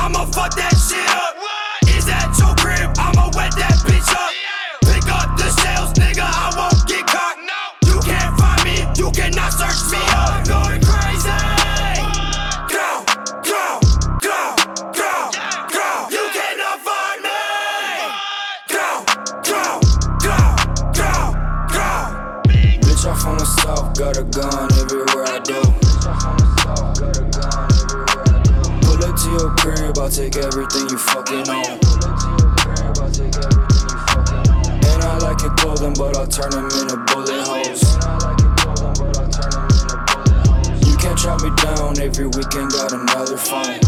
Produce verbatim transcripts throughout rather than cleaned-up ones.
I'ma fuck that shit up. Is that your crib? I'ma wet that bitch up. Pick up the shells, nigga, I won't get caught. You can't find me, you cannot search me up. I'm going crazy. Go, go, go, go, go. You cannot find me. Go, go, go, go, go. Bitch, I'm from the south, got a gun everywhere I go. Pull up to your crib, I'll take everything you fucking own. And I like your clothing, but I'll turn them into bullet holes. You can't track me down, every weekend got another phone.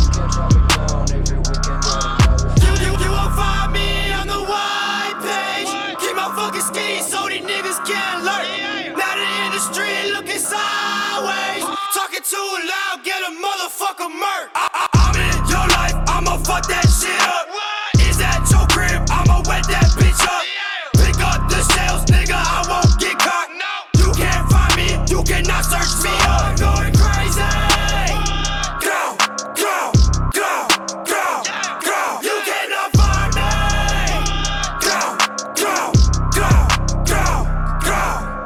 You, you, you won't find me on the white page. Keep my fucking skis so these niggas can't lurk. Now they in the street looking sideways. Talking too loud, get a motherfucker murk. I, I, I'm in your life, I'ma fuck that shit up. Is that your crib? I'ma wet that bitch up. Pick up the shells, nigga, I won't get caught. You can't find me, you cannot search me up. I'm going crazy. Go, go, go, go, go. You cannot find me. Go, go, go, go, go.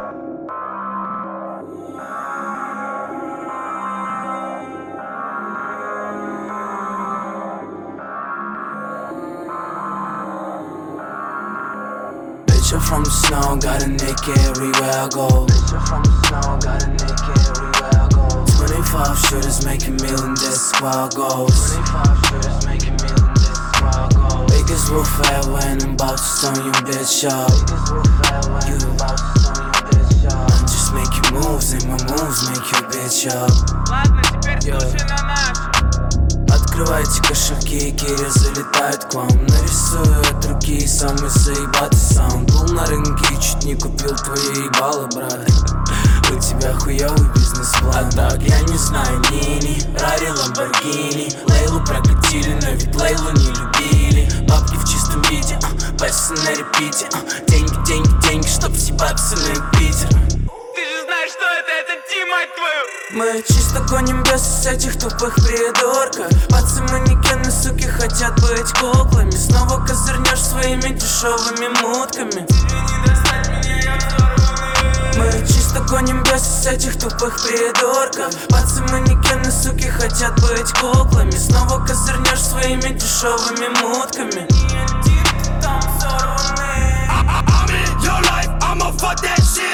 Bitch, I'm from the snow, got a naked everywhere I go. Bitch, I'm from the snow, got a naked everywhere I go. twenty-five shooters making million, that's where I go. twenty-five shooters making million, that's where I go. Biggest roof ever and I'm about to stone you bitch up. Biggest roof ever and I'm about to stone you bitch up. I'm just making moves and my moves make you bitch up. Ладно, теперь слушай на наш. Открывайте кошельки, Кири залетает к вам. Нарисую от руки самый заебатый саунд. Был на рынке и чуть не купил твои ебалы, брат. У тебя хуёвый бизнес-план. А так я не знаю, Нини, Рари, Ламборгини. Лейлу прокатили, но ведь Лейлу не любили. Бабки в чистом виде, а, баксы на репите, а. Деньги, деньги, деньги, чтоб все баксы на Питер. Ты же знаешь, что это, это Ти, мать твою. Мы чисто гоним без этих тупых придурков. Пацы-манекены, суки, хотят быть куклами. Снова козырнешь своими дешевыми мутками. Тебе не достать меня, я взорванный. Мы чисто гоним без этих тупых придурков. Пацы-манекены, суки, хотят быть куклами. Снова козырнешь своими дешевыми мутками. И один ты там взорванный. I, I, I'm in your life, I'ma fuck that shit